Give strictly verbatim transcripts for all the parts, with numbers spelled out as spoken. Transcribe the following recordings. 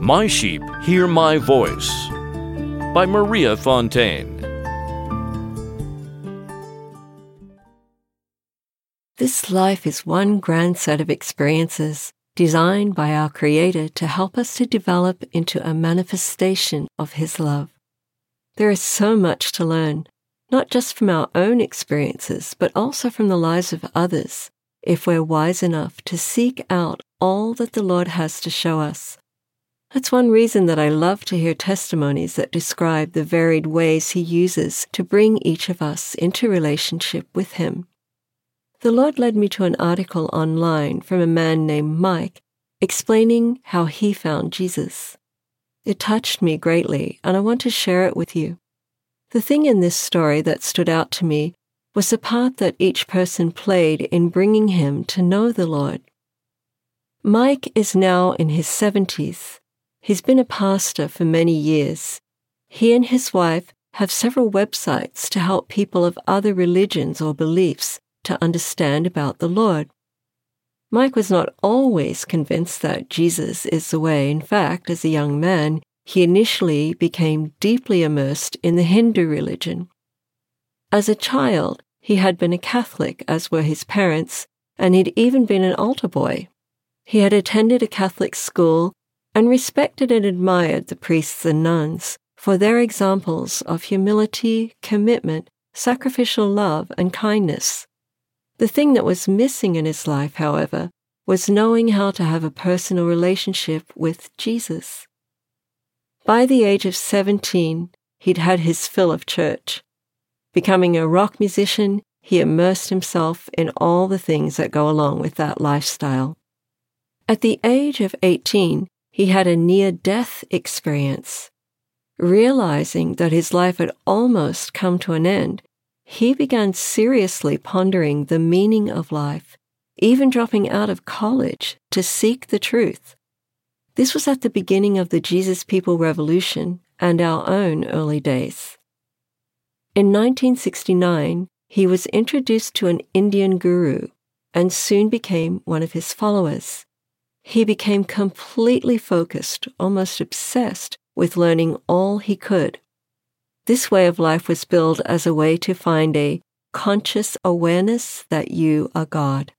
My Sheep Hear My Voice by Maria Fontaine. This life is one grand set of experiences designed by our Creator to help us to develop into a manifestation of His love. There is so much to learn, not just from our own experiences, but also from the lives of others, if we're wise enough to seek out all that the Lord has to show us. That's one reason that I love to hear testimonies that describe the varied ways He uses to bring each of us into relationship with Him. The Lord led me to an article online from a man named Mike explaining how he found Jesus. It touched me greatly, and I want to share it with you. The thing in this story that stood out to me was the part that each person played in bringing him to know the Lord. Mike is now in his seventies. He's been a pastor for many years. He and his wife have several websites to help people of other religions or beliefs to understand about the Lord. Mike was not always convinced that Jesus is the way. In fact, as a young man, he initially became deeply immersed in the Hindu religion. As a child, he had been a Catholic, as were his parents, and he'd even been an altar boy. He had attended a Catholic school and respected and admired the priests and nuns for their examples of humility, commitment, sacrificial love, and kindness. The thing that was missing in his life, however, was knowing how to have a personal relationship with Jesus. By the age of seventeen, he'd had his fill of church. Becoming a rock musician, he immersed himself in all the things that go along with that lifestyle. At the age of eighteen, he had a near-death experience. Realizing that his life had almost come to an end, he began seriously pondering the meaning of life, even dropping out of college to seek the truth. This was at the beginning of the Jesus People Revolution and our own early days. In nineteen sixty-nine, he was introduced to an Indian guru and soon became one of his followers. He became completely focused, almost obsessed, with learning all he could. This way of life was billed as a way to find a conscious awareness that you are God.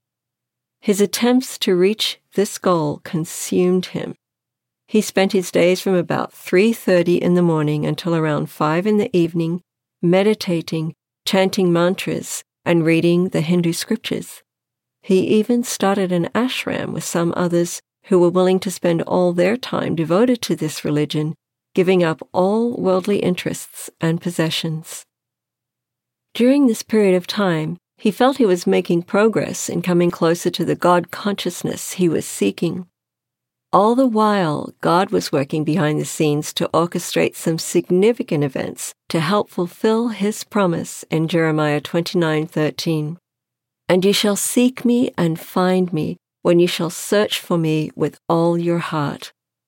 His attempts to reach this goal consumed him. He spent his days from about three thirty in the morning until around five in the evening, meditating, chanting mantras, and reading the Hindu scriptures. He even started an ashram with some others who were willing to spend all their time devoted to this religion, giving up all worldly interests and possessions. During this period of time, he felt he was making progress in coming closer to the God consciousness he was seeking. All the while, God was working behind the scenes to orchestrate some significant events to help fulfill His promise in Jeremiah twenty-nine thirteen. And you shall seek me and find me when you shall search for me with all your heart.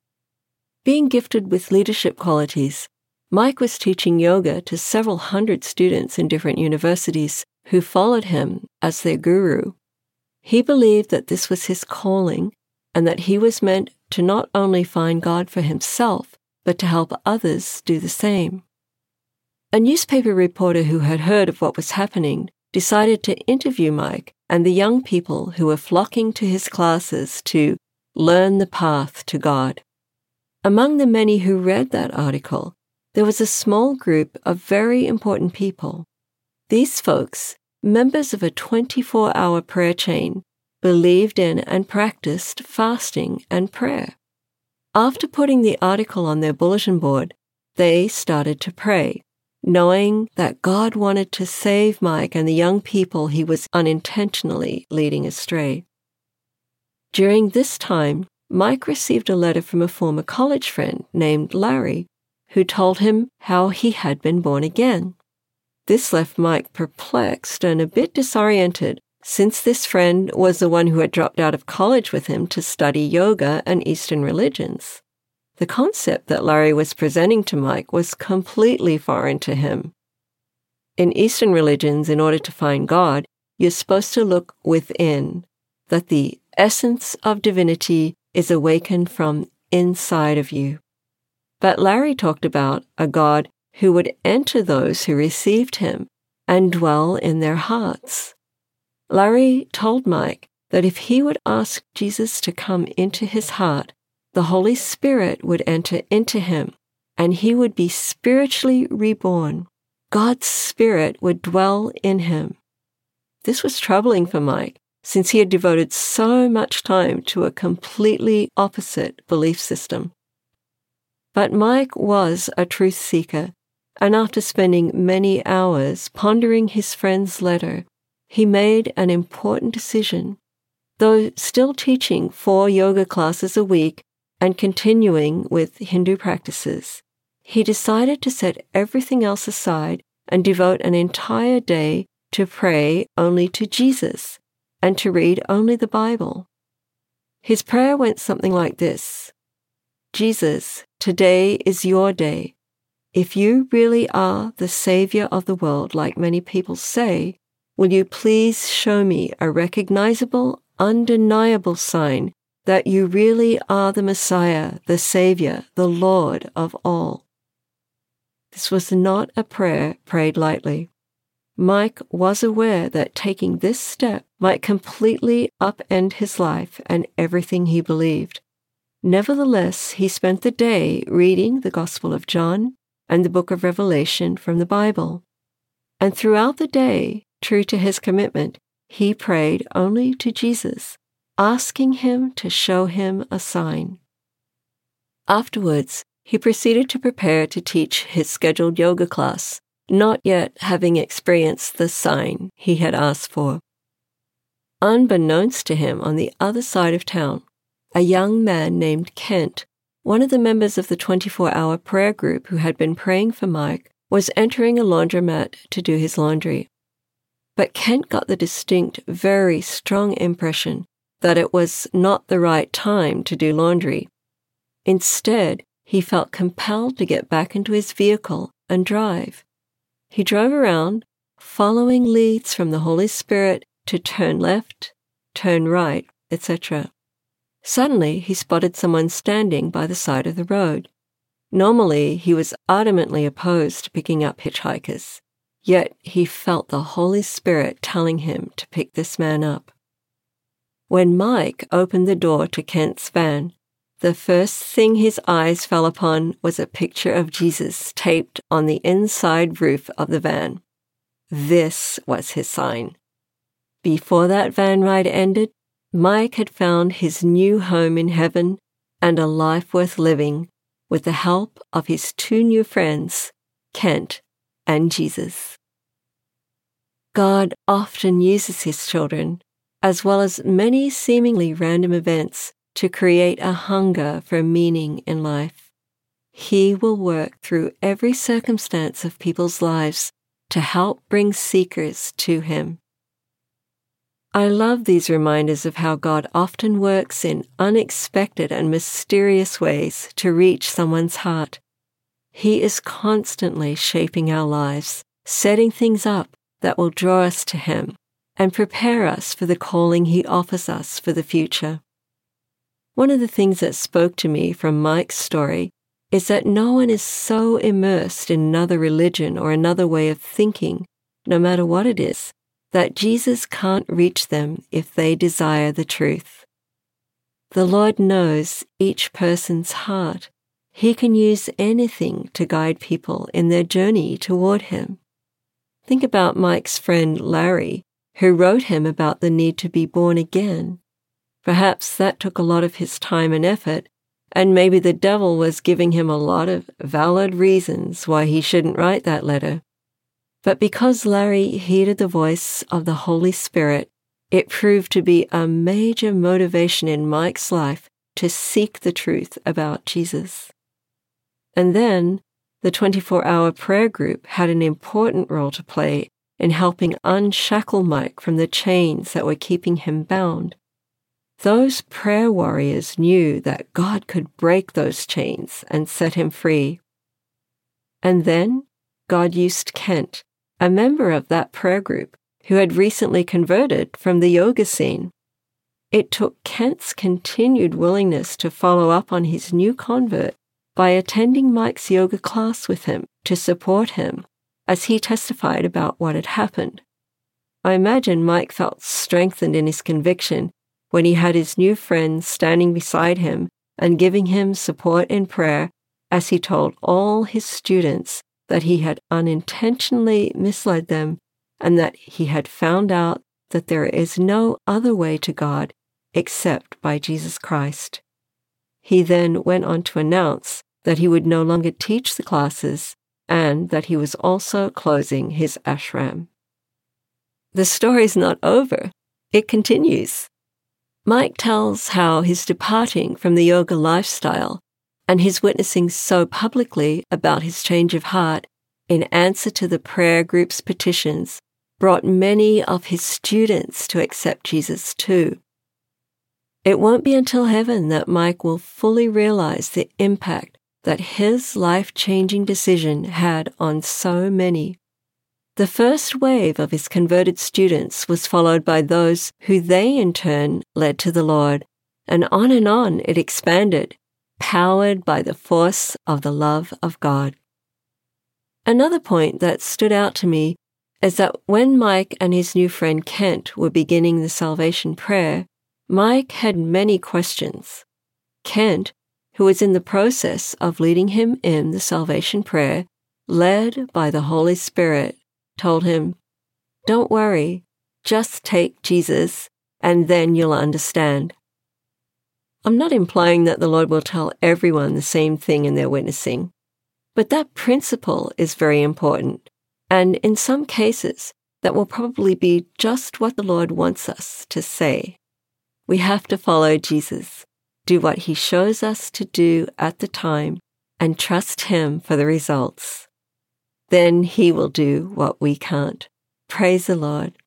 Being gifted with leadership qualities, Mike was teaching yoga to several hundred students in different universities who followed him as their guru. He believed that this was his calling and that he was meant to not only find God for himself, but to help others do the same. A newspaper reporter who had heard of what was happening decided to interview Mike and the young people who were flocking to his classes to learn the path to God. Among the many who read that article, there was a small group of very important people. These folks, members of a twenty-four hour prayer chain, believed in and practiced fasting and prayer. After putting the article on their bulletin board, they started to pray, knowing that God wanted to save Mike and the young people he was unintentionally leading astray. During this time, Mike received a letter from a former college friend named Larry, who told him how he had been born again. This left Mike perplexed and a bit disoriented, since this friend was the one who had dropped out of college with him to study yoga and Eastern religions. The concept that Larry was presenting to Mike was completely foreign to him. In Eastern religions, in order to find God, you're supposed to look within, that the essence of divinity is awakened from inside of you. But Larry talked about a God who would enter those who received him and dwell in their hearts. Larry told Mike that if he would ask Jesus to come into his heart, the Holy Spirit would enter into him, and he would be spiritually reborn. God's Spirit would dwell in him. This was troubling for Mike, since he had devoted so much time to a completely opposite belief system. But Mike was a truth seeker, and after spending many hours pondering his friend's letter, he made an important decision. Though still teaching four yoga classes a week and continuing with Hindu practices, he decided to set everything else aside and devote an entire day to pray only to Jesus and to read only the Bible. His prayer went something like this: Jesus, today is your day. If you really are the Savior of the world, like many people say, will you please show me a recognizable, undeniable sign that you really are the Messiah, the Savior, the Lord of all? This was not a prayer prayed lightly. Mike was aware that taking this step might completely upend his life and everything he believed. Nevertheless, he spent the day reading the Gospel of John and the book of Revelation from the Bible. And throughout the day, true to his commitment, he prayed only to Jesus, asking him to show him a sign. Afterwards, he proceeded to prepare to teach his scheduled yoga class, not yet having experienced the sign he had asked for. Unbeknownst to him, on the other side of town, a young man named Kent, one of the members of the twenty-four hour prayer group who had been praying for Mike, was entering a laundromat to do his laundry. But Kent got the distinct, very strong impression that it was not the right time to do laundry. Instead, he felt compelled to get back into his vehicle and drive. He drove around, following leads from the Holy Spirit to turn left, turn right, et cetera. Suddenly, he spotted someone standing by the side of the road. Normally, he was adamantly opposed to picking up hitchhikers, yet he felt the Holy Spirit telling him to pick this man up. When Mike opened the door to Kent's van, the first thing his eyes fell upon was a picture of Jesus taped on the inside roof of the van. This was his sign. Before that van ride ended, Mike had found his new home in heaven and a life worth living with the help of his two new friends, Kent and Jesus. God often uses his children, as well as many seemingly random events, to create a hunger for meaning in life. He will work through every circumstance of people's lives to help bring seekers to him. I love these reminders of how God often works in unexpected and mysterious ways to reach someone's heart. He is constantly shaping our lives, setting things up that will draw us to him and prepare us for the calling he offers us for the future. One of the things that spoke to me from Mike's story is that no one is so immersed in another religion or another way of thinking, no matter what it is, that Jesus can't reach them if they desire the truth. The Lord knows each person's heart. He can use anything to guide people in their journey toward him. Think about Mike's friend Larry, who wrote him about the need to be born again. Perhaps that took a lot of his time and effort, and maybe the devil was giving him a lot of valid reasons why he shouldn't write that letter. But because Larry heeded the voice of the Holy Spirit, it proved to be a major motivation in Mike's life to seek the truth about Jesus. And then, the twenty-four hour prayer group had an important role to play in helping unshackle Mike from the chains that were keeping him bound. Those prayer warriors knew that God could break those chains and set him free. And then God used Kent, a member of that prayer group who had recently converted from the yoga scene. It took Kent's continued willingness to follow up on his new convert by attending Mike's yoga class with him to support him as he testified about what had happened. I imagine Mike felt strengthened in his conviction when he had his new friends standing beside him and giving him support in prayer as he told all his students that he had unintentionally misled them and that he had found out that there is no other way to God except by Jesus Christ. He then went on to announce that he would no longer teach the classes and that he was also closing his ashram. The story's not over. It continues. Mike tells how his departing from the yoga lifestyle and his witnessing so publicly about his change of heart in answer to the prayer group's petitions brought many of his students to accept Jesus too. It won't be until heaven that Mike will fully realize the impact that his life-changing decision had on so many. The first wave of his converted students was followed by those who they in turn led to the Lord, and on and on it expanded, powered by the force of the love of God. Another point that stood out to me is that when Mike and his new friend Kent were beginning the salvation prayer, Mike had many questions. Kent, who was in the process of leading him in the salvation prayer, led by the Holy Spirit, told him, "Don't worry, just take Jesus, and then you'll understand." I'm not implying that the Lord will tell everyone the same thing in their witnessing, but that principle is very important, and in some cases, that will probably be just what the Lord wants us to say. We have to follow Jesus, do what he shows us to do at the time, and trust him for the results. Then he will do what we can't. Praise the Lord.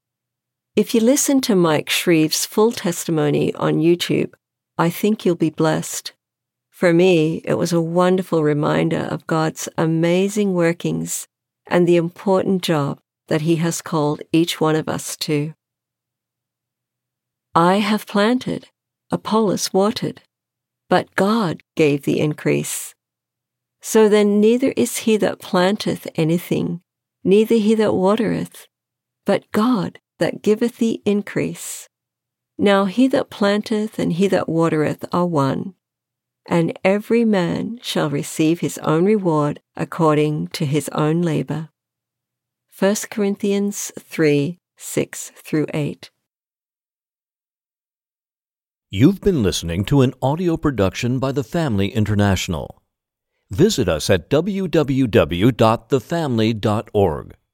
If you listen to Mike Shreve's full testimony on YouTube, I think you'll be blessed. For me, it was a wonderful reminder of God's amazing workings and the important job that he has called each one of us to. I have planted, Apollos watered, but God gave the increase. So then neither is he that planteth anything, neither he that watereth, but God that giveth the increase. Now he that planteth and he that watereth are one, and every man shall receive his own reward according to his own labor. First Corinthians three, six through eight. You've been listening to an audio production by The Family International. Visit us at w w w dot the family dot org.